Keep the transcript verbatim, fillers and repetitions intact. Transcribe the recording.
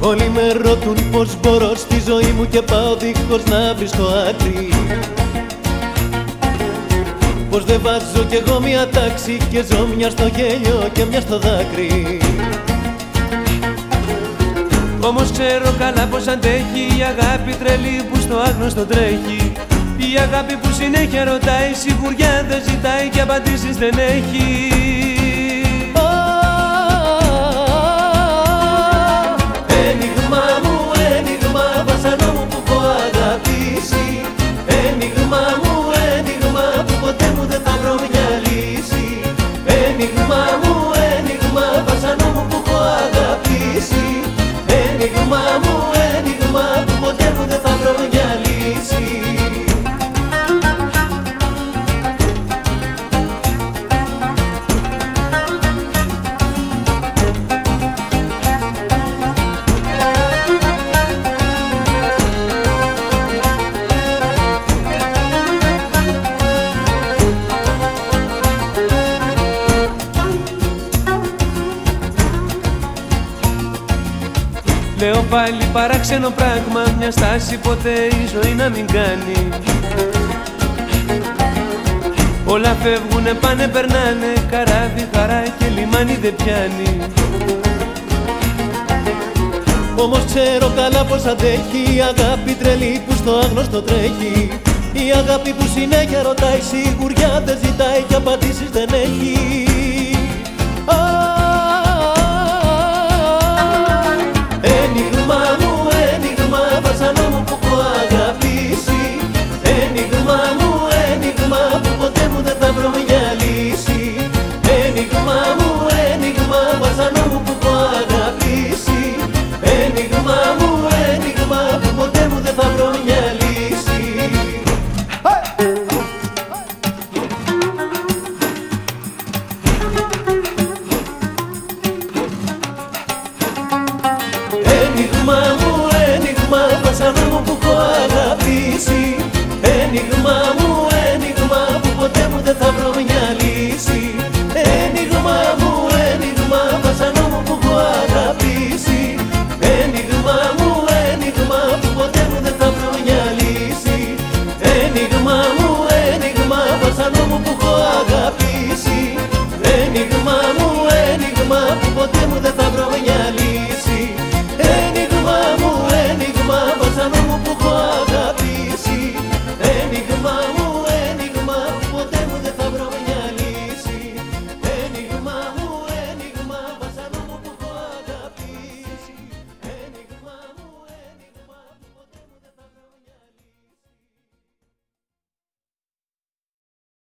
Όλοι με ρωτούν πως μπορώ στη ζωή μου και πάω δίχως να βρίσκω άκρη. Πως δεν βάζω κι εγώ μια τάξη και ζω μια στο γέλιο και μια στο δάκρυ. Όμως ξέρω καλά πως αντέχει η αγάπη τρελή που στο άγνωστο τρέχει. Η αγάπη που συνέχεια ρωτάει, σιγουριά δεν ζητάει και απαντήσεις δεν έχει. Ένιγμα μου, ένιγμα, βασανό μου που έχω αγαπήσει. Ένιγμα μου, ένιγμα, που ποτέ μου δεν θα βρω μια λύση. Ένιγμα μου, ένιγμα, βασανό μου που έχω αγαπήσει. Ένιγμα μου, ένιγμα, που ποτέ μου δεν θα βρω μια λύση. Λέω πάλι παράξενο πράγμα, μια στάση ποτέ η ζωή να μην κάνει. Όλα φεύγουνε, πάνε, περνάνε, καράβι, χαρά και λιμάνι δεν πιάνει. Όμως ξέρω καλά πως αντέχει η αγάπη τρελή που στο άγνωστο τρέχει. Η αγάπη που συνέχεια ρωτάει, σιγουριά δεν ζητάει και απαντήσεις δεν έχει. Ένιγμα μου, ένιγμα, βασανό μου που έχω αγαπήσει. Ένιγμα μου, ένιγμα, που ποτέ μου δεν θα βρω μια λύση. Ένιγμα μου, ένιγμα, βασανό μου που έχω αγαπήσει. Ένιγμα μου, ένιγμα, που ποτέ μου δεν θα βρω μια λύση. Ένιγμα μου, ένιγμα, βασανό μου που έχω αγαπήσει. Ένιγμα μου, ένιγμα, που ποτέ μου δεν θα βρω μια λύση. Ένιγμα μου, ένιγμα, βασανό μου που έχω αγαπήσει. Ένιγμα μου, ένιγμα, που ποτέ μου δεν θα βρω μια λύση. Ένιγμα μου, ένιγμα, βασανό μου που έχω αγαπήσει. Ένιγμα μου, ένιγμα, που ποτέ μου δεν θα